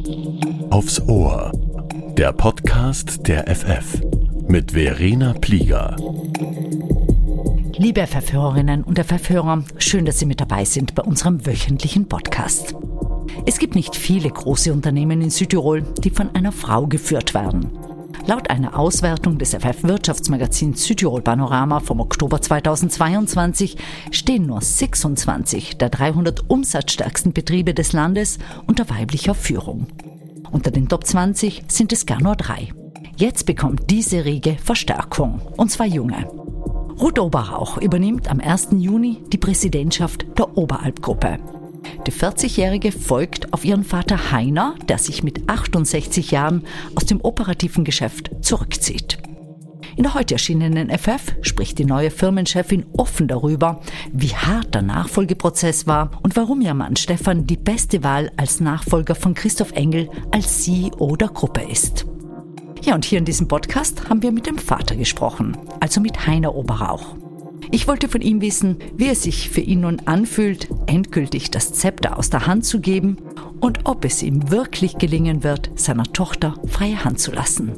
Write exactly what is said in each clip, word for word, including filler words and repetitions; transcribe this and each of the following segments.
Aufs Ohr. Der Podcast der F F mit Verena Plieger. Liebe F F-Hörerinnen und F F-Hörer, schön, dass Sie mit dabei sind bei unserem wöchentlichen Podcast. Es gibt nicht viele große Unternehmen in Südtirol, die von einer Frau geführt werden. Laut einer Auswertung des F F-Wirtschaftsmagazins Südtirol Panorama vom Oktober zweitausendzweiundzwanzig stehen nur sechsundzwanzig der dreihundert umsatzstärksten Betriebe des Landes unter weiblicher Führung. Unter den Top zwanzig sind es gar nur drei. Jetzt bekommt diese Riege Verstärkung, und zwar junge. Ruth Oberrauch übernimmt am ersten Juni die Präsidentschaft der Oberalp-Gruppe. Die vierzigjährige folgt auf ihren Vater Heiner, der sich mit achtundsechzig Jahren aus dem operativen Geschäft zurückzieht. In der heute erschienenen F F spricht die neue Firmenchefin offen darüber, wie hart der Nachfolgeprozess war und warum ihr Mann Stefan die beste Wahl als Nachfolger von Christoph Engel als C E O der Gruppe ist. Ja, und hier in diesem Podcast haben wir mit dem Vater gesprochen, also mit Heiner Oberrauch. Ich wollte von ihm wissen, wie es sich für ihn nun anfühlt, endgültig das Zepter aus der Hand zu geben und ob es ihm wirklich gelingen wird, seiner Tochter freie Hand zu lassen.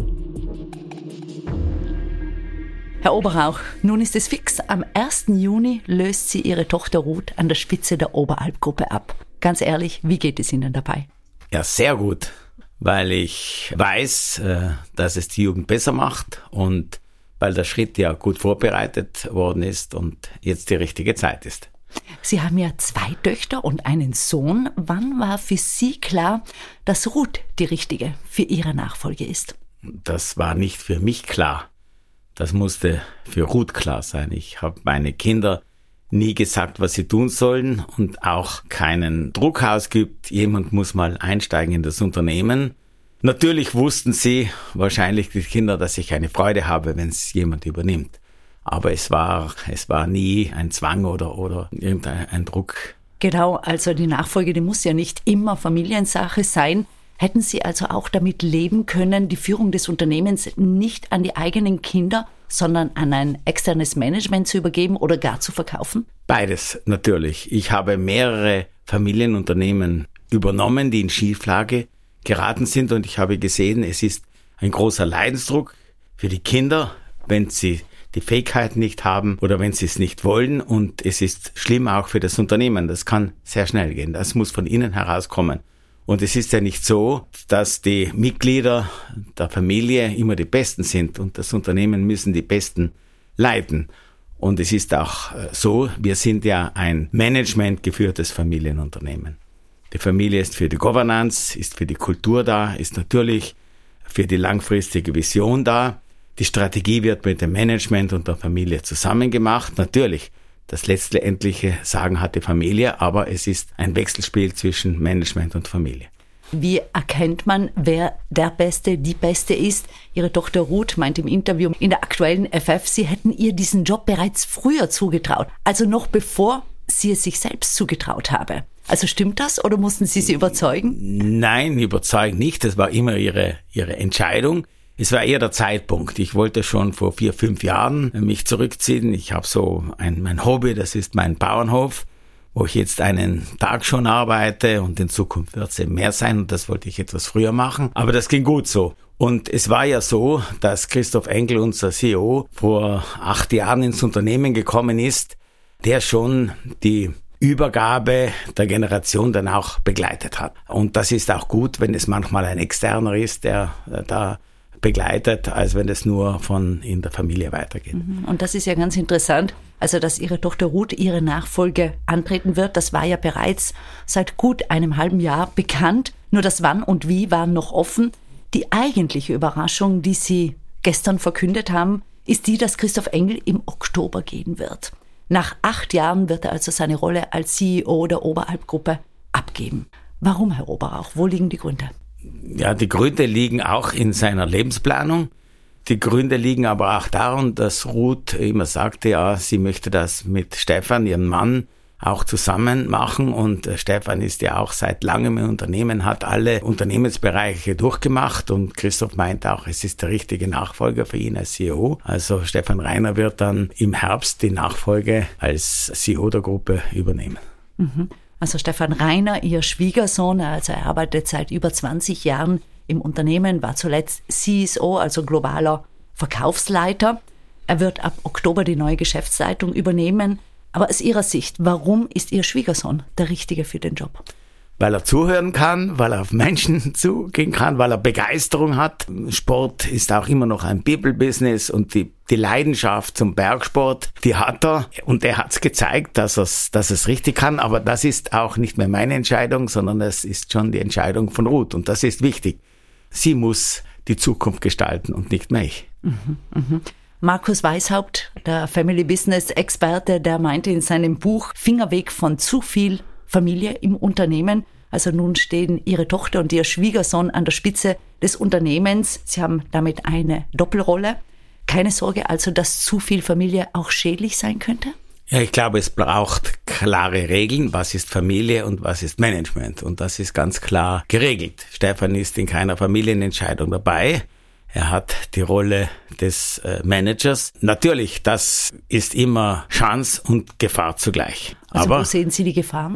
Herr Oberrauch, nun ist es fix. Am ersten Juni löst sie ihre Tochter Ruth an der Spitze der Oberalp-Gruppe ab. Ganz ehrlich, wie geht es Ihnen dabei? Ja, sehr gut, weil ich weiß, dass es die Jugend besser macht und weil der Schritt ja gut vorbereitet worden ist und jetzt die richtige Zeit ist. Sie haben ja zwei Töchter und einen Sohn. Wann war für Sie klar, dass Ruth die richtige für Ihre Nachfolge ist? Das war nicht für mich klar. Das musste für Ruth klar sein. Ich habe meine Kinder nie gesagt, was sie tun sollen und auch keinen Druck ausgeübt. Jemand muss mal einsteigen in das Unternehmen. Natürlich wussten sie, wahrscheinlich die Kinder, dass ich eine Freude habe, wenn es jemand übernimmt. Aber es war, es war nie ein Zwang oder, oder irgendein ein Druck. Genau, also die Nachfolge, die muss ja nicht immer Familiensache sein. Hätten Sie also auch damit leben können, die Führung des Unternehmens nicht an die eigenen Kinder, sondern an ein externes Management zu übergeben oder gar zu verkaufen? Beides, natürlich. Ich habe mehrere Familienunternehmen übernommen, die in Schieflage geraten sind, und ich habe gesehen, es ist ein großer Leidensdruck für die Kinder, wenn sie die Fähigkeiten nicht haben oder wenn sie es nicht wollen, und es ist schlimm auch für das Unternehmen. Das kann sehr schnell gehen. Das muss von innen herauskommen. Und es ist ja nicht so, dass die Mitglieder der Familie immer die Besten sind und das Unternehmen müssen die Besten leiten. Und es ist auch so, wir sind ja ein managementgeführtes Familienunternehmen. Die Familie ist für die Governance, ist für die Kultur da, ist natürlich für die langfristige Vision da. Die Strategie wird mit dem Management und der Familie zusammen gemacht. Natürlich, das letztendliche Sagen hat die Familie, aber es ist ein Wechselspiel zwischen Management und Familie. Wie erkennt man, wer der Beste, die Beste ist? Ihre Tochter Ruth meint im Interview in der aktuellen F F, Sie hätten ihr diesen Job bereits früher zugetraut, also noch bevor sie es sich selbst zugetraut habe. Also stimmt das oder mussten Sie sie überzeugen? Nein, überzeugen nicht. Das war immer ihre, ihre Entscheidung. Es war eher der Zeitpunkt. Ich wollte schon vor vier, fünf Jahren mich zurückziehen. Ich habe so ein, mein Hobby, das ist mein Bauernhof, wo ich jetzt einen Tag schon arbeite, und in Zukunft wird es eben mehr sein, und das wollte ich etwas früher machen. Aber das ging gut so. Und es war ja so, dass Christoph Engel, unser C E O, vor acht Jahren ins Unternehmen gekommen ist, der schon die Übergabe der Generation dann auch begleitet hat. Und das ist auch gut, wenn es manchmal ein Externer ist, der da begleitet, als wenn es nur von in der Familie weitergeht. Und das ist ja ganz interessant, also dass Ihre Tochter Ruth ihre Nachfolge antreten wird, das war ja bereits seit gut einem halben Jahr bekannt, nur das Wann und Wie waren noch offen. Die eigentliche Überraschung, die Sie gestern verkündet haben, ist die, dass Christoph Engel im Oktober gehen wird. Nach acht Jahren wird er also seine Rolle als C E O der Oberalp-Gruppe abgeben. Warum, Herr Oberrauch? Wo liegen die Gründe? Ja, die Gründe liegen auch in seiner Lebensplanung. Die Gründe liegen aber auch darin, dass Ruth immer sagte, ja, sie möchte das mit Stefan, ihrem Mann, auch zusammen machen. Und Stefan ist ja auch seit langem im Unternehmen, hat alle Unternehmensbereiche durchgemacht. Und Christoph meint auch, es ist der richtige Nachfolger für ihn als C E O. Also Stefan Reiner wird dann im Herbst die Nachfolge als C E O der Gruppe übernehmen. Mhm. Also Stefan Rainer, Ihr Schwiegersohn, also er arbeitet seit über zwanzig Jahren im Unternehmen, war zuletzt C S O, also globaler Verkaufsleiter. Er wird ab Oktober die neue Geschäftsleitung übernehmen. Aber aus Ihrer Sicht, warum ist Ihr Schwiegersohn der Richtige für den Job? Weil er zuhören kann, weil er auf Menschen zugehen kann, weil er Begeisterung hat. Sport ist auch immer noch ein People-Business und die, die Leidenschaft zum Bergsport, die hat er. Und er hat es gezeigt, dass, er's, dass es richtig kann. Aber das ist auch nicht mehr meine Entscheidung, sondern es ist schon die Entscheidung von Ruth. Und das ist wichtig. Sie muss die Zukunft gestalten und nicht mehr ich. Mhm, mhm. Markus Weishaupt, der Family-Business-Experte, der meinte in seinem Buch Finger weg von zu viel Familie im Unternehmen. Also nun stehen Ihre Tochter und Ihr Schwiegersohn an der Spitze des Unternehmens. Sie haben damit eine Doppelrolle. Keine Sorge also, dass zu viel Familie auch schädlich sein könnte? Ja, ich glaube, es braucht klare Regeln. Was ist Familie und was ist Management? Und das ist ganz klar geregelt. Stefan ist in keiner Familienentscheidung dabei. Er hat die Rolle des äh, Managers. Natürlich, das ist immer Chance und Gefahr zugleich. Also Aber wo sehen Sie die Gefahren?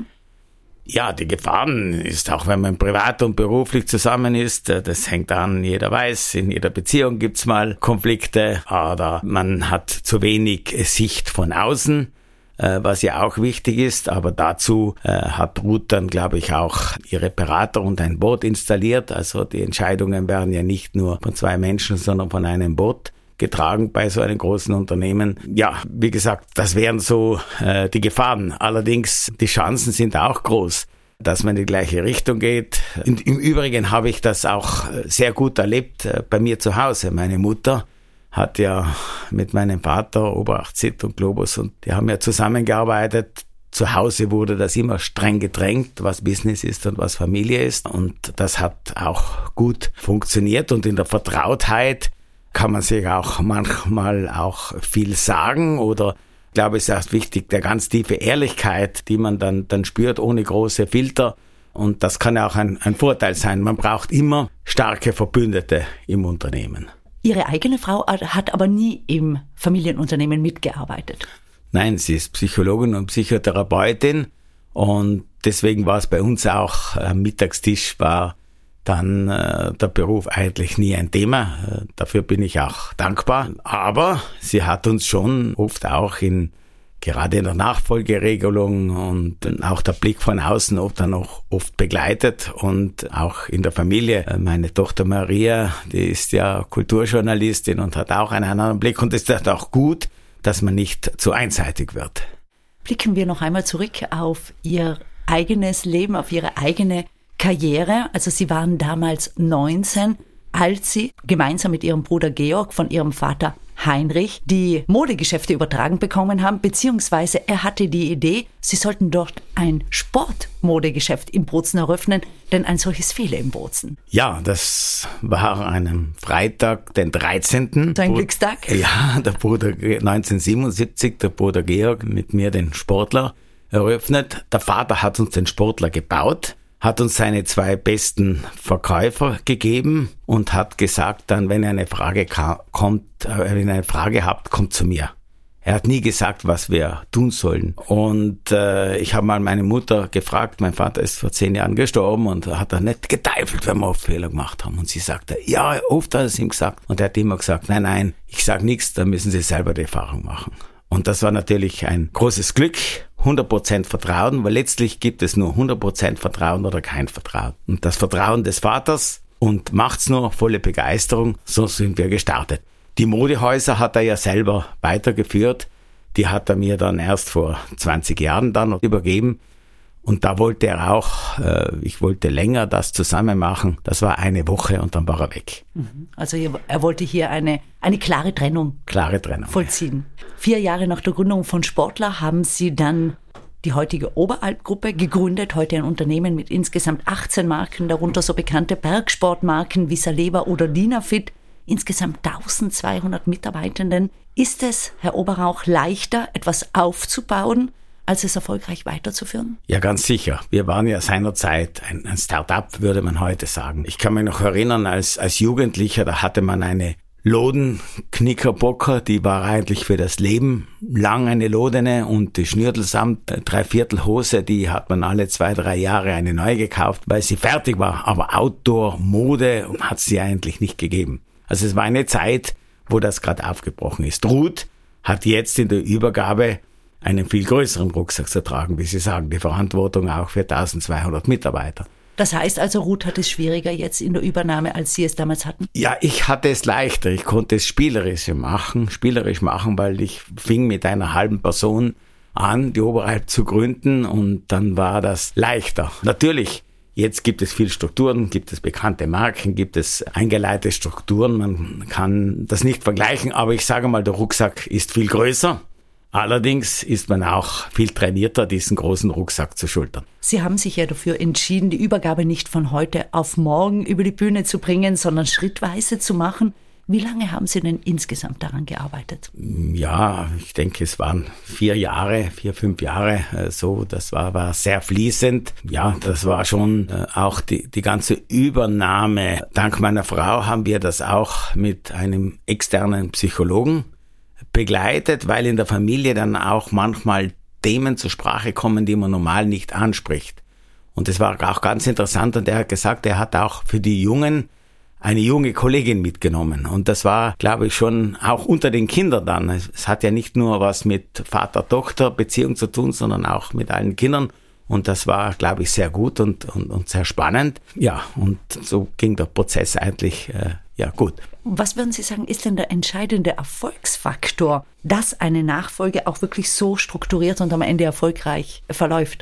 Ja, die Gefahren ist auch, wenn man privat und beruflich zusammen ist, das hängt an, jeder weiß, in jeder Beziehung gibt's mal Konflikte oder man hat zu wenig Sicht von außen, was ja auch wichtig ist, aber dazu hat Ruth dann, glaube ich, auch ihre Berater und ein Board installiert, also die Entscheidungen werden ja nicht nur von zwei Menschen, sondern von einem Board getragen bei so einem großen Unternehmen. Ja, wie gesagt, das wären so äh, die Gefahren. Allerdings, die Chancen sind auch groß, dass man in die gleiche Richtung geht. Und im Übrigen habe ich das auch sehr gut erlebt äh, bei mir zu Hause. Meine Mutter hat ja mit meinem Vater Oberach, Zitt und Globus und die haben ja zusammengearbeitet. Zu Hause wurde das immer streng getrennt, was Business ist und was Familie ist. Und das hat auch gut funktioniert und in der Vertrautheit kann man sich auch manchmal auch viel sagen oder ich glaube, es ist auch wichtig, der ganz tiefe Ehrlichkeit, die man dann, dann spürt, ohne große Filter. Und das kann ja auch ein, ein Vorteil sein. Man braucht immer starke Verbündete im Unternehmen. Ihre eigene Frau hat aber nie im Familienunternehmen mitgearbeitet. Nein, sie ist Psychologin und Psychotherapeutin und deswegen war es bei uns auch am Mittagstisch war dann äh, der Beruf eigentlich nie ein Thema. Äh, dafür bin ich auch dankbar. Aber sie hat uns schon oft auch in, gerade in der Nachfolgeregelung und auch der Blick von außen oft dann auch oft begleitet und auch in der Familie. Äh, meine Tochter Maria, die ist ja Kulturjournalistin und hat auch einen anderen Blick und es ist auch gut, dass man nicht zu einseitig wird. Blicken wir noch einmal zurück auf Ihr eigenes Leben, auf Ihre eigene Karriere. Also Sie waren damals neunzehn, als Sie gemeinsam mit Ihrem Bruder Georg von Ihrem Vater Heinrich die Modegeschäfte übertragen bekommen haben, beziehungsweise er hatte die Idee, Sie sollten dort ein Sportmodegeschäft in Bozen eröffnen, denn ein solches fehle in Bozen. Ja, das war an einem Freitag, den dreizehnten So ein Glückstag? Ja, der Bruder neunzehnhundertsiebenundsiebzig, der Bruder Georg mit mir den Sportler eröffnet. Der Vater hat uns den Sportler gebaut, hat uns seine zwei besten Verkäufer gegeben und hat gesagt dann, wenn ihr eine Frage ka- kommt, äh, wenn ihr eine Frage habt, kommt zu mir. Er hat nie gesagt, was wir tun sollen. Und äh, ich habe mal meine Mutter gefragt, mein Vater ist vor zehn Jahren gestorben und hat er nicht geteifelt, wenn wir oft Fehler gemacht haben. Und sie sagte, ja, oft hat er es ihm gesagt. Und er hat immer gesagt, nein, nein, ich sage nichts, da müssen Sie selber die Erfahrung machen. Und das war natürlich ein großes Glück, hundert Prozent Vertrauen, weil letztlich gibt es nur hundert Prozent Vertrauen oder kein Vertrauen. Und das Vertrauen des Vaters und macht's nur, volle Begeisterung, so sind wir gestartet. Die Modehäuser hat er ja selber weitergeführt, die hat er mir dann erst vor zwanzig Jahren dann übergeben. Und da wollte er auch, äh, ich wollte länger das zusammen machen. Das war eine Woche und dann war er weg. Also er wollte hier eine, eine klare Trennung, klare Trennung vollziehen. Ja. Vier Jahre nach der Gründung von Sportler haben Sie dann die heutige Oberalp-Gruppe gegründet. Heute ein Unternehmen mit insgesamt achtzehn Marken, darunter so bekannte Bergsportmarken wie Saleva oder Dinafit. Insgesamt eintausendzweihundert Mitarbeitenden. Ist es, Herr Oberrauch, leichter, etwas aufzubauen, als es erfolgreich weiterzuführen? Ja, ganz sicher. Wir waren ja seinerzeit ein, ein Start-up, würde man heute sagen. Ich kann mich noch erinnern, als, als Jugendlicher, da hatte man eine Loden, Knickerbocker, die war eigentlich für das Leben lang eine Lodene und die Schnürtel samt äh, Dreiviertelhose, die hat man alle zwei, drei Jahre eine neue gekauft, weil sie fertig war. Aber Outdoor, Mode hat sie eigentlich nicht gegeben. Also es war eine Zeit, wo das gerade aufgebrochen ist. Ruth hat jetzt in der Übergabe einen viel größeren Rucksack zu tragen, wie Sie sagen, die Verantwortung auch für eintausendzweihundert Mitarbeiter. Das heißt also, Ruth hat es schwieriger jetzt in der Übernahme, als Sie es damals hatten? Ja, ich hatte es leichter. Ich konnte es spielerisch machen, spielerisch machen, weil ich fing mit einer halben Person an, die Oberalp zu gründen und dann war das leichter. Natürlich, jetzt gibt es viel Strukturen, gibt es bekannte Marken, gibt es eingeleitete Strukturen. Man kann das nicht vergleichen, aber ich sage mal, der Rucksack ist viel größer. Allerdings ist man auch viel trainierter, diesen großen Rucksack zu schultern. Sie haben sich ja dafür entschieden, die Übergabe nicht von heute auf morgen über die Bühne zu bringen, sondern schrittweise zu machen. Wie lange haben Sie denn insgesamt daran gearbeitet? Ja, ich denke, es waren vier Jahre, vier, fünf Jahre äh, so. Das war, war sehr fließend. Ja, das war schon äh, auch die, die ganze Übernahme. Dank meiner Frau haben wir das auch mit einem externen Psychologen begleitet, weil in der Familie dann auch manchmal Themen zur Sprache kommen, die man normal nicht anspricht. Und das war auch ganz interessant und er hat gesagt, er hat auch für die Jungen eine junge Kollegin mitgenommen. Und das war, glaube ich, schon auch unter den Kindern dann. Es hat ja nicht nur was mit Vater-Tochter-Beziehung zu tun, sondern auch mit allen Kindern. Und das war, glaube ich, sehr gut und, und, und sehr spannend. Ja, und so ging der Prozess eigentlich äh, ja gut. Was würden Sie sagen, ist denn der entscheidende Erfolgsfaktor, dass eine Nachfolge auch wirklich so strukturiert und am Ende erfolgreich verläuft?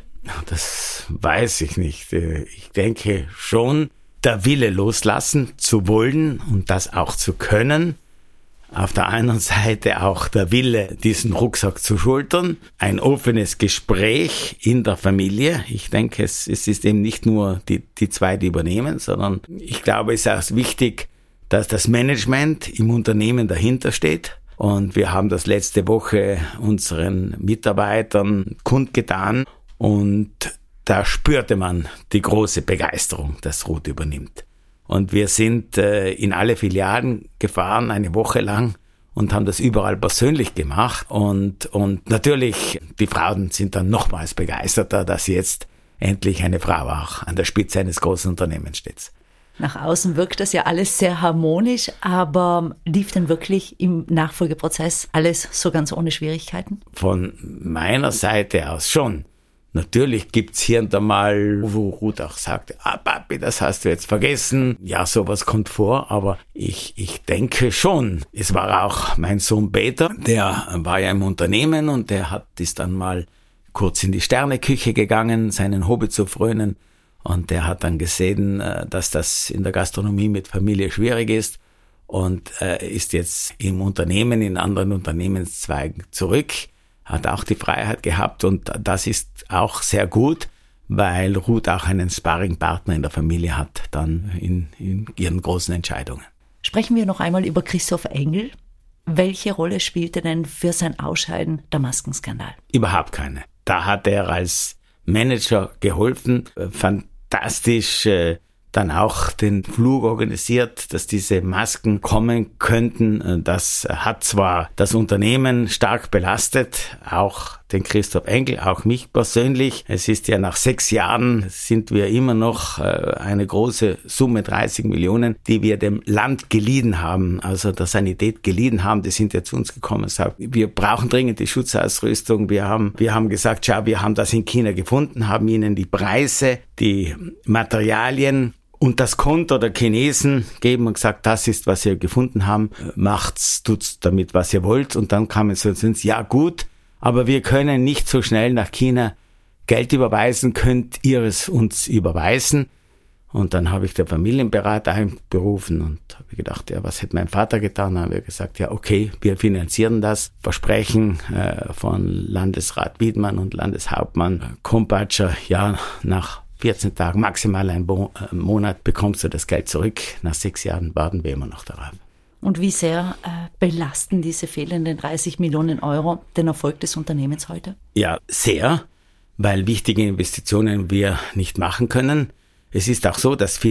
Das weiß ich nicht. Ich denke schon, der Wille loslassen zu wollen und das auch zu können. Auf der anderen Seite auch der Wille, diesen Rucksack zu schultern. Ein offenes Gespräch in der Familie. Ich denke, es, es ist eben nicht nur die, die zwei, die übernehmen, sondern ich glaube, es ist auch wichtig, dass das Management im Unternehmen dahinter steht. Und wir haben das letzte Woche unseren Mitarbeitern kundgetan und da spürte man die große Begeisterung, dass Ruth übernimmt. Und wir sind äh, in alle Filialen gefahren, eine Woche lang, und haben das überall persönlich gemacht. Und, und natürlich, die Frauen sind dann nochmals begeisterter, dass jetzt endlich eine Frau auch an der Spitze eines großen Unternehmens steht. Nach außen wirkt das ja alles sehr harmonisch, aber lief denn wirklich im Nachfolgeprozess alles so ganz ohne Schwierigkeiten? Von meiner Seite aus schon. Natürlich gibt's hier und da mal, wo Ruth auch sagt, ah Papi, das hast du jetzt vergessen. Ja, sowas kommt vor, aber ich ich denke schon. Es war auch mein Sohn Peter, der war ja im Unternehmen und der hat ist dann mal kurz in die Sterneküche gegangen, seinen Hobby zu frönen. Und der hat dann gesehen, dass das in der Gastronomie mit Familie schwierig ist und äh, ist jetzt im Unternehmen, in anderen Unternehmenszweigen zurück, hat auch die Freiheit gehabt und das ist auch sehr gut, weil Ruth auch einen Sparringpartner in der Familie hat, dann in, in ihren großen Entscheidungen. Sprechen wir noch einmal über Christoph Engel. Welche Rolle spielte denn für sein Ausscheiden der Maskenskandal? Überhaupt keine. Da hat er als Manager geholfen, fantastisch äh, dann auch den Flug organisiert, dass diese Masken kommen könnten. Das hat zwar das Unternehmen stark belastet, auch den Christoph Engel, auch mich persönlich. Es ist ja nach sechs Jahren sind wir immer noch eine große Summe, dreißig Millionen, die wir dem Land geliehen haben, also der Sanität geliehen haben. Die sind ja zu uns gekommen und sagen, wir brauchen dringend die Schutzausrüstung. Wir haben, wir haben gesagt, schau, wir haben das in China gefunden, haben ihnen die Preise, die Materialien und das Konto der Chinesen geben und gesagt, das ist, was ihr gefunden haben, macht's, tut's damit, was ihr wollt. Und dann kamen sie uns, ja gut, aber wir können nicht so schnell nach China Geld überweisen, könnt ihr es uns überweisen? Und dann habe ich den Familienberater einberufen und habe gedacht, ja, was hätte mein Vater getan? Dann haben wir gesagt, ja okay, wir finanzieren das. Versprechen äh, von Landesrat Wiedmann und Landeshauptmann Kompatscher, ja, nach vierzehn Tagen, maximal einen Bo- äh, Monat bekommst du das Geld zurück. Nach sechs Jahren warten wir immer noch darauf. Und wie sehr äh, belasten diese fehlenden dreißig Millionen Euro den Erfolg des Unternehmens heute? Ja, sehr, weil wichtige Investitionen wir nicht machen können. Es ist auch so, dass viele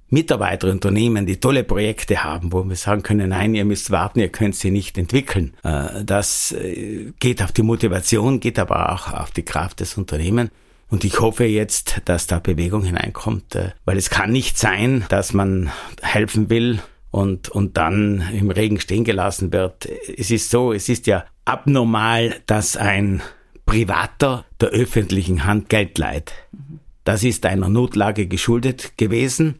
Mitarbeiter, Unternehmen, die tolle Projekte haben, wo wir sagen können, nein, ihr müsst warten, ihr könnt sie nicht entwickeln. Das geht auf die Motivation, geht aber auch auf die Kraft des Unternehmens. Und ich hoffe jetzt, dass da Bewegung hineinkommt, weil es kann nicht sein, dass man helfen will und, und dann im Regen stehen gelassen wird. Es ist so, es ist ja abnormal, dass ein Privater der öffentlichen Hand Geld leiht. Das ist einer Notlage geschuldet gewesen.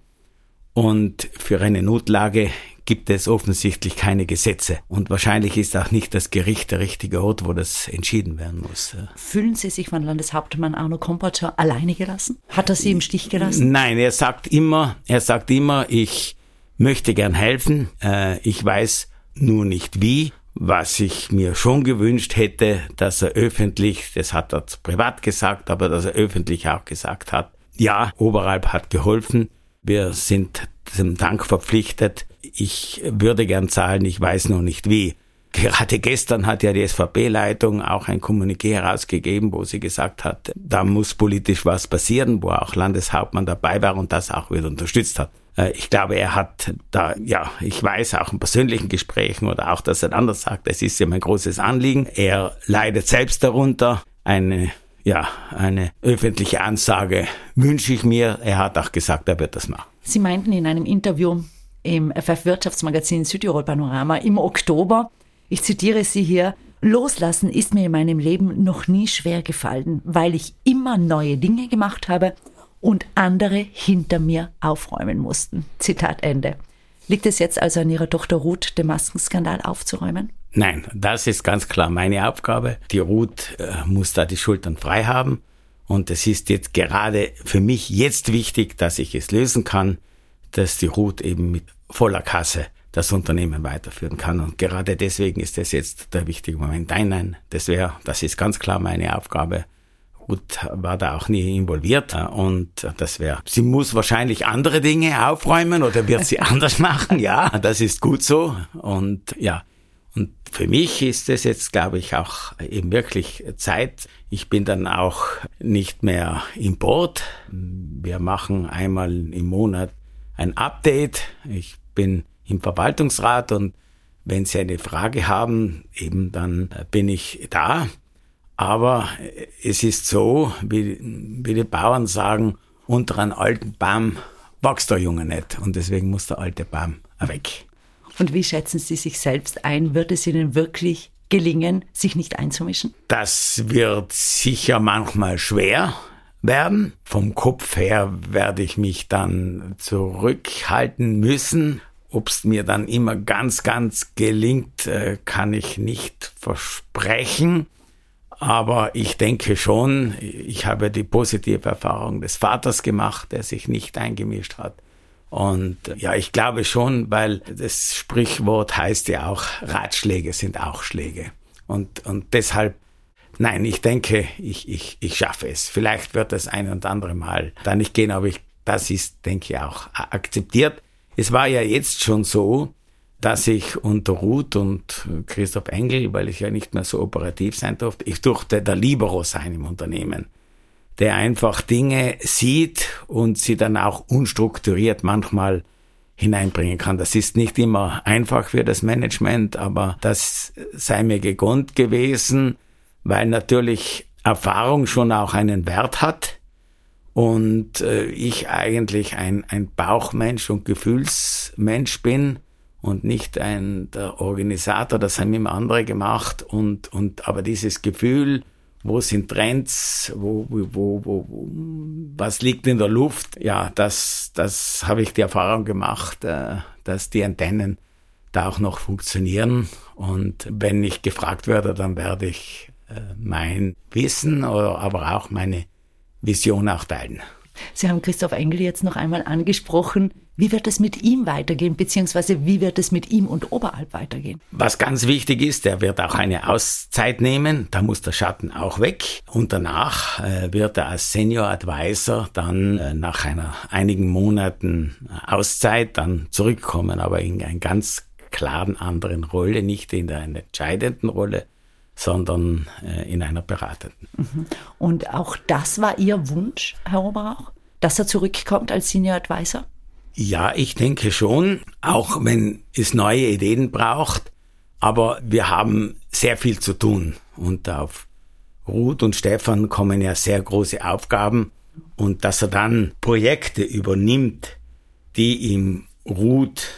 Und für eine Notlage gibt es offensichtlich keine Gesetze. Und wahrscheinlich ist auch nicht das Gericht der richtige Ort, wo das entschieden werden muss. Fühlen Sie sich von Landeshauptmann Arno Kompatscher alleine gelassen? Hat er Sie im Stich gelassen? Nein, er sagt immer, er sagt immer, ich möchte gern helfen. Ich weiß nur nicht wie. Was ich mir schon gewünscht hätte, dass er öffentlich, das hat er privat gesagt, aber dass er öffentlich auch gesagt hat, ja, Oberalp hat geholfen. Wir sind dem Dank verpflichtet. Ich würde gern zahlen, ich weiß noch nicht wie. Gerade gestern hat ja die S V P-Leitung auch ein Kommuniqué herausgegeben, wo sie gesagt hat, da muss politisch was passieren, wo auch Landeshauptmann dabei war und das auch wieder unterstützt hat. Ich glaube, er hat da, ja, ich weiß auch in persönlichen Gesprächen oder auch, dass er anders sagt, es ist ihm ein großes Anliegen. Er leidet selbst darunter. Eine Ja, eine öffentliche Ansage wünsche ich mir. Er hat auch gesagt, er wird das machen. Sie meinten in einem Interview im F F-Wirtschaftsmagazin Südtirol Panorama im Oktober, ich zitiere Sie hier, Loslassen ist mir in meinem Leben noch nie schwer gefallen, weil ich immer neue Dinge gemacht habe und andere hinter mir aufräumen mussten. Zitat Ende. Liegt es jetzt also an Ihrer Tochter Ruth, den Maskenskandal aufzuräumen? Nein, das ist ganz klar meine Aufgabe. Die Ruth äh, muss da die Schultern frei haben. Und es ist jetzt gerade für mich jetzt wichtig, dass ich es lösen kann, dass die Ruth eben mit voller Kasse das Unternehmen weiterführen kann. Und gerade deswegen ist das jetzt der wichtige Moment. Nein, nein, das wäre, das ist ganz klar meine Aufgabe. Ruth war da auch nie involviert und das wäre, sie muss wahrscheinlich andere Dinge aufräumen oder wird sie anders machen. Ja, das ist gut so. Und ja, und für mich ist es jetzt, glaube ich, auch eben wirklich Zeit. Ich bin dann auch nicht mehr im Board. Wir machen einmal im Monat ein Update. Ich bin im Verwaltungsrat und wenn Sie eine Frage haben, eben dann bin ich da. Aber es ist so, wie, wie die Bauern sagen, unter einem alten Baum wächst der Junge nicht und deswegen muss der alte Baum weg. Und wie schätzen Sie sich selbst ein? Wird es Ihnen wirklich gelingen, sich nicht einzumischen? Das wird sicher manchmal schwer werden. Vom Kopf her werde ich mich dann zurückhalten müssen. Ob es mir dann immer ganz, ganz gelingt, kann ich nicht versprechen. Aber ich denke schon, ich habe die positive Erfahrung des Vaters gemacht, der sich nicht eingemischt hat. Und ja, ich glaube schon, weil das Sprichwort heißt ja auch, Ratschläge sind auch Schläge. Und, und deshalb, nein, ich denke, ich, ich, ich schaffe es. Vielleicht wird das ein und andere Mal da nicht gehen, aber ich, das ist, denke ich, auch akzeptiert. Es war ja jetzt schon so, dass ich unter Ruth und Christoph Engel, weil ich ja nicht mehr so operativ sein durfte, ich durfte der Libero sein im Unternehmen, der einfach Dinge sieht und sie dann auch unstrukturiert manchmal hineinbringen kann. Das ist nicht immer einfach für das Management, aber das sei mir gegönnt gewesen, weil natürlich Erfahrung schon auch einen Wert hat und äh, ich eigentlich ein, ein Bauchmensch und Gefühlsmensch bin und nicht ein der Organisator, das haben immer andere gemacht und, und aber dieses Gefühl, wo sind Trends, wo, wo, wo, wo, was liegt in der Luft? Ja, das, das habe ich die Erfahrung gemacht, dass die Antennen da auch noch funktionieren. Und wenn ich gefragt werde, dann werde ich mein Wissen, oder aber auch meine Vision auch teilen. Sie haben Christoph Engel jetzt noch einmal angesprochen. Wie wird es mit ihm weitergehen, beziehungsweise wie wird es mit ihm und Oberalp weitergehen? Was ganz wichtig ist, er wird auch eine Auszeit nehmen, da muss der Schatten auch weg. Und danach äh, wird er als Senior Advisor dann äh, nach einer einigen Monaten Auszeit dann zurückkommen, aber in einer ganz klaren anderen Rolle, nicht in der entscheidenden Rolle, sondern äh, in einer beratenden. Und auch das war Ihr Wunsch, Herr Oberrauch, dass er zurückkommt als Senior Advisor? Ja, ich denke schon, auch wenn es neue Ideen braucht, aber wir haben sehr viel zu tun und auf Ruth und Stefan kommen ja sehr große Aufgaben und dass er dann Projekte übernimmt, die ihm Ruth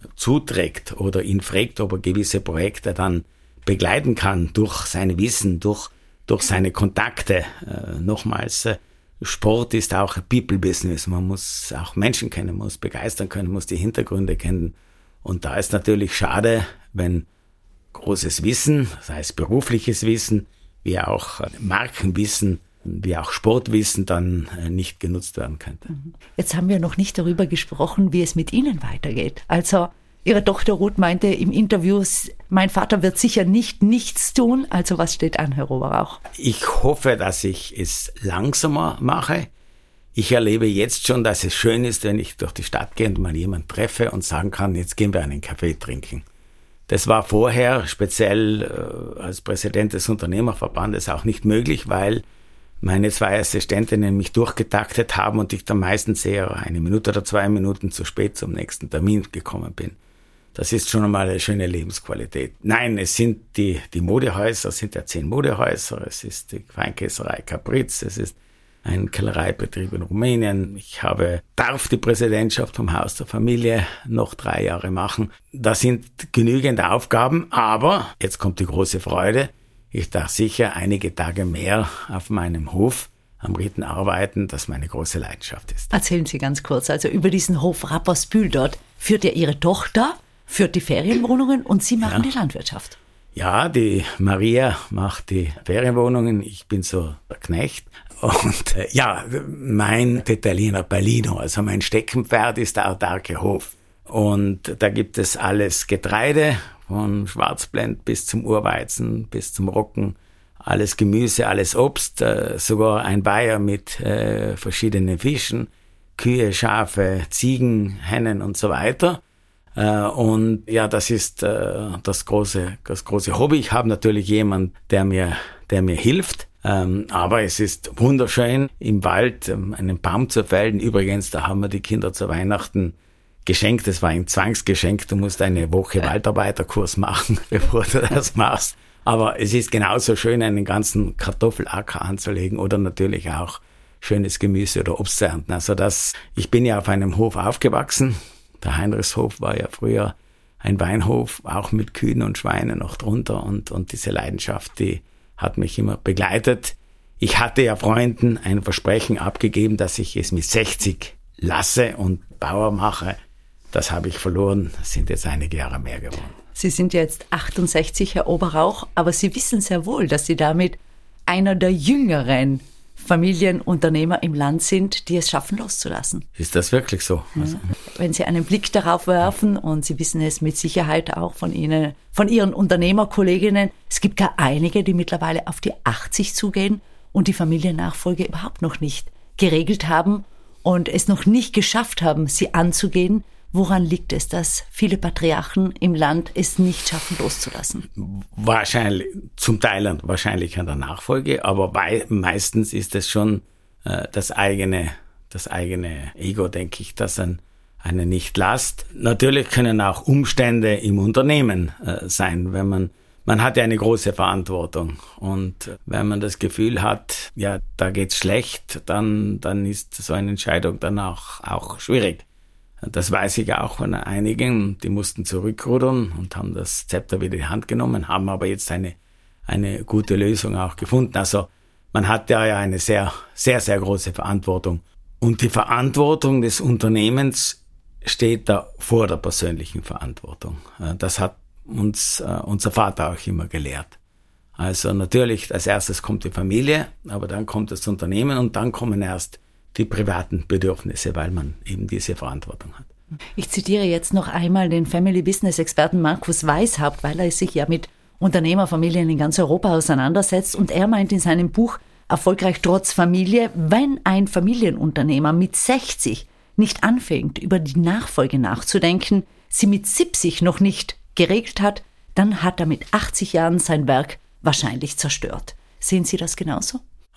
zuträgt oder ihn fragt, ob er gewisse Projekte dann begleiten kann durch sein Wissen, durch, durch seine Kontakte. Äh, nochmals, äh, Sport ist auch ein People-Business. Man muss auch Menschen kennen, muss begeistern können, muss die Hintergründe kennen. Und da ist natürlich schade, wenn großes Wissen, sei es berufliches Wissen, wie auch Markenwissen, wie auch Sportwissen dann nicht genutzt werden könnte. Jetzt haben wir noch nicht darüber gesprochen, wie es mit Ihnen weitergeht. Also Ihre Tochter Ruth meinte im Interview, mein Vater wird sicher nicht nichts tun. Also was steht an, Herr Oberrauch? Ich hoffe, dass ich es langsamer mache. Ich erlebe jetzt schon, dass es schön ist, wenn ich durch die Stadt gehe und mal jemanden treffe und sagen kann, jetzt gehen wir einen Kaffee trinken. Das war vorher speziell äh, als Präsident des Unternehmerverbandes auch nicht möglich, weil meine zwei Assistentinnen mich durchgetaktet haben und ich dann meistens eher eine Minute oder zwei Minuten zu spät zum nächsten Termin gekommen bin. Das ist schon einmal eine schöne Lebensqualität. Nein, es sind die, die Modehäuser, es sind ja zehn Modehäuser, es ist die Weinkäserei Capriz, es ist ein Kellereibetrieb in Rumänien. Ich habe, darf die Präsidentschaft vom Haus der Familie noch drei Jahre machen. Das sind genügend Aufgaben, aber jetzt kommt die große Freude. Ich darf sicher einige Tage mehr auf meinem Hof am Ritten arbeiten, das meine große Leidenschaft ist. Erzählen Sie ganz kurz, also über diesen Hof Rappersbühl dort führt ja Ihre Tochter, führt die Ferienwohnungen und Sie machen ja die Landwirtschaft. Ja, die Maria macht die Ferienwohnungen, ich bin so der Knecht. Und äh, ja, mein Italiener Bellino, also mein Steckenpferd ist der autarke Hof. Und da gibt es alles Getreide, von Schwarzblend bis zum Urweizen, bis zum Roggen, alles Gemüse, alles Obst, äh, sogar ein Bayer mit äh, verschiedenen Fischen, Kühe, Schafe, Ziegen, Hennen und so weiter. Äh, und ja, das ist äh, das große, das große Hobby. Ich habe natürlich jemanden, der mir, der mir hilft. Ähm, aber es ist wunderschön, im Wald ähm, einen Baum zu fällen. Übrigens, da haben wir die Kinder zu Weihnachten geschenkt. Das war ein Zwangsgeschenk. Du musst eine Woche Waldarbeiterkurs machen, bevor du das machst. Aber es ist genauso schön, einen ganzen Kartoffelacker anzulegen oder natürlich auch schönes Gemüse oder Obst zu ernten. Also das, ich bin ja auf einem Hof aufgewachsen. Der Heinrichshof war ja früher ein Weinhof, auch mit Kühen und Schweinen noch drunter. Und, und diese Leidenschaft, die hat mich immer begleitet. Ich hatte ja Freunden ein Versprechen abgegeben, dass ich es mit sechzig lasse und Bauer mache. Das habe ich verloren. Das sind jetzt einige Jahre mehr geworden. Sie sind jetzt achtundsechzig, Herr Oberrauch, aber Sie wissen sehr wohl, dass Sie damit einer der jüngeren Familienunternehmer im Land sind, die es schaffen, loszulassen. Ist das wirklich so? Ja. Also. Wenn Sie einen Blick darauf werfen, und Sie wissen es mit Sicherheit auch von Ihnen, von Ihren Unternehmerkolleginnen, es gibt gar einige, die mittlerweile auf die achtzig zugehen und die Familiennachfolge überhaupt noch nicht geregelt haben und es noch nicht geschafft haben, sie anzugehen. Woran liegt es, dass viele Patriarchen im Land es nicht schaffen, loszulassen? Wahrscheinlich, zum Teil wahrscheinlich an der Nachfolge, aber bei, meistens ist es schon äh, das eigene, das eigene Ego, denke ich, das ein, einen nicht lasst. Natürlich können auch Umstände im Unternehmen äh, sein, wenn man, man hat ja eine große Verantwortung und wenn man das Gefühl hat, ja, da geht's schlecht, dann, dann ist so eine Entscheidung dann auch, auch schwierig. Das weiß ich auch von einigen, die mussten zurückrudern und haben das Zepter wieder in die Hand genommen, haben aber jetzt eine, eine gute Lösung auch gefunden. Also man hat ja eine sehr, sehr, sehr große Verantwortung. Und die Verantwortung des Unternehmens steht da vor der persönlichen Verantwortung. Das hat uns äh, unser Vater auch immer gelehrt. Also natürlich, als erstes kommt die Familie, aber dann kommt das Unternehmen und dann kommen erst die privaten Bedürfnisse, weil man eben diese Verantwortung hat. Ich zitiere jetzt noch einmal den Family-Business-Experten Markus Weishaupt, weil er sich ja mit Unternehmerfamilien in ganz Europa auseinandersetzt und er meint in seinem Buch Erfolgreich trotz Familie, wenn ein Familienunternehmer mit sechzig nicht anfängt, über die Nachfolge nachzudenken, sie mit siebzig noch nicht geregelt hat, dann hat er mit achtzig Jahren sein Werk wahrscheinlich zerstört. Sehen Sie das genauso?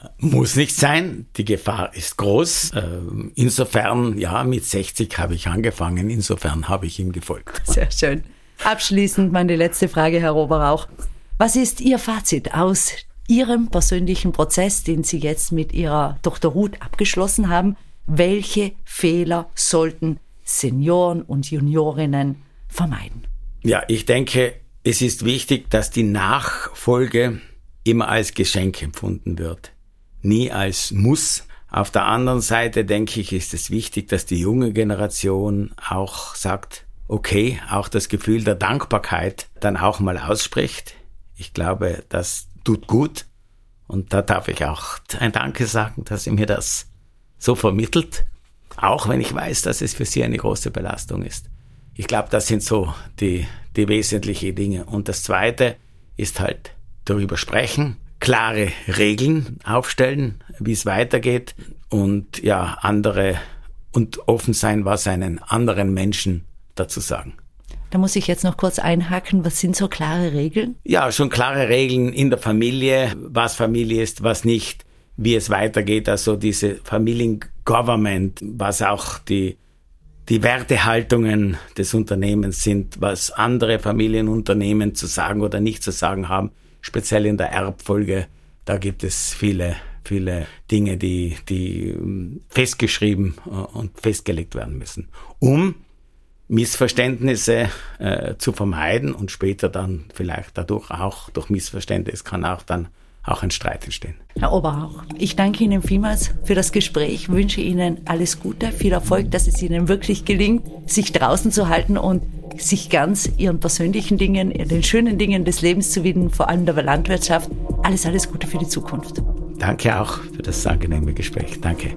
Muss nicht sein, die Gefahr ist groß. Insofern, ja, mit sechzig habe ich angefangen, insofern habe ich ihm gefolgt. Sehr schön. Abschließend meine letzte Frage, Herr Oberrauch. Was ist Ihr Fazit aus Ihrem persönlichen Prozess, den Sie jetzt mit Ihrer Tochter Ruth abgeschlossen haben? Welche Fehler sollten Senioren und Juniorinnen vermeiden? Ja, ich denke, es ist wichtig, dass die Nachfolge immer als Geschenk empfunden wird, nie als Muss. Auf der anderen Seite, denke ich, ist es wichtig, dass die junge Generation auch sagt, okay, auch das Gefühl der Dankbarkeit dann auch mal ausspricht. Ich glaube, das tut gut und da darf ich auch ein Danke sagen, dass sie mir das so vermittelt, auch wenn ich weiß, dass es für sie eine große Belastung ist. Ich glaube, das sind so die, die wesentlichen Dinge. Und das Zweite ist halt darüber sprechen, klare Regeln aufstellen, wie es weitergeht und ja, andere und offen sein, was einen anderen Menschen dazu sagen. Da muss ich jetzt noch kurz einhaken. Was sind so klare Regeln? Ja, schon klare Regeln in der Familie, was Familie ist, was nicht, wie es weitergeht. Also diese Familiengovernment, was auch die, die Wertehaltungen des Unternehmens sind, was andere Familienunternehmen zu sagen oder nicht zu sagen haben, speziell in der Erbfolge. Da gibt es viele, viele Dinge, die, die festgeschrieben und festgelegt werden müssen, um Missverständnisse äh, zu vermeiden und später dann vielleicht dadurch auch durch Missverständnis kann auch dann auch ein Streit entstehen. Herr Oberrauch, ich danke Ihnen vielmals für das Gespräch, wünsche Ihnen alles Gute, viel Erfolg, dass es Ihnen wirklich gelingt, sich draußen zu halten und sich ganz Ihren persönlichen Dingen, den schönen Dingen des Lebens zu widmen, vor allem der Landwirtschaft. Alles, alles Gute für die Zukunft. Danke auch für das angenehme Gespräch. Danke.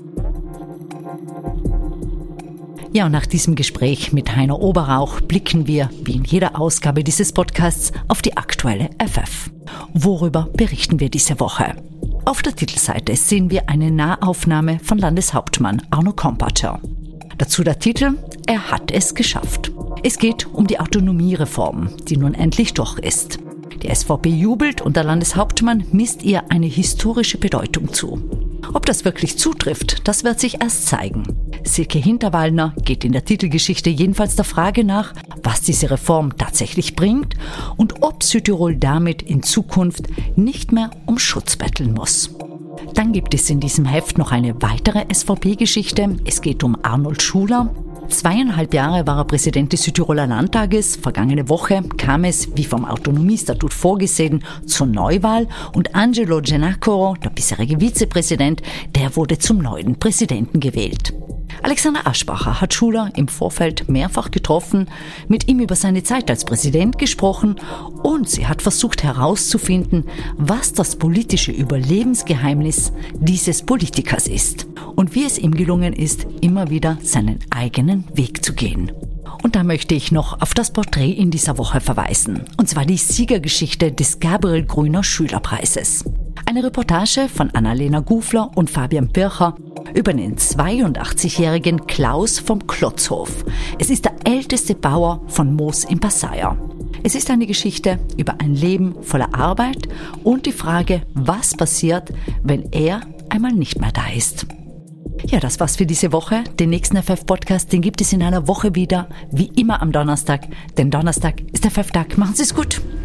Ja, und nach diesem Gespräch mit Heiner Oberrauch blicken wir, wie in jeder Ausgabe dieses Podcasts, auf die aktuelle F F. Worüber berichten wir diese Woche? Auf der Titelseite sehen wir eine Nahaufnahme von Landeshauptmann Arno Kompatscher. Dazu der Titel: Er hat es geschafft. Es geht um die Autonomiereform, die nun endlich durch ist. Die S V P jubelt und der Landeshauptmann misst ihr eine historische Bedeutung zu. Ob das wirklich zutrifft, das wird sich erst zeigen. Silke Hinterwallner geht in der Titelgeschichte jedenfalls der Frage nach, was diese Reform tatsächlich bringt und ob Südtirol damit in Zukunft nicht mehr um Schutz betteln muss. Dann gibt es in diesem Heft noch eine weitere S V P-Geschichte. Es geht um Arnold Schuler. Zweieinhalb Jahre war er Präsident des Südtiroler Landtages. Vergangene Woche kam es, wie vom Autonomiestatut vorgesehen, zur Neuwahl und Angelo Giannacoro, der bisherige Vizepräsident, der wurde zum neuen Präsidenten gewählt. Alexander Aschbacher hat Schuler im Vorfeld mehrfach getroffen, mit ihm über seine Zeit als Präsident gesprochen und sie hat versucht herauszufinden, was das politische Überlebensgeheimnis dieses Politikers ist und wie es ihm gelungen ist, immer wieder seinen eigenen Weg zu gehen. Und da möchte ich noch auf das Porträt in dieser Woche verweisen, und zwar die Siegergeschichte des Gabriel Grüner Schülerpreises. Eine Reportage von Annalena Gufler und Fabian Pircher über den zweiundachtzigjährigen Klaus vom Klotzhof. Es ist der älteste Bauer von Moos im Passaier. Es ist eine Geschichte über ein Leben voller Arbeit und die Frage, was passiert, wenn er einmal nicht mehr da ist. Ja, das war's für diese Woche. Den nächsten F F-Podcast, den gibt es in einer Woche wieder, wie immer am Donnerstag. Denn Donnerstag ist der F F-Tag. Machen Sie es gut.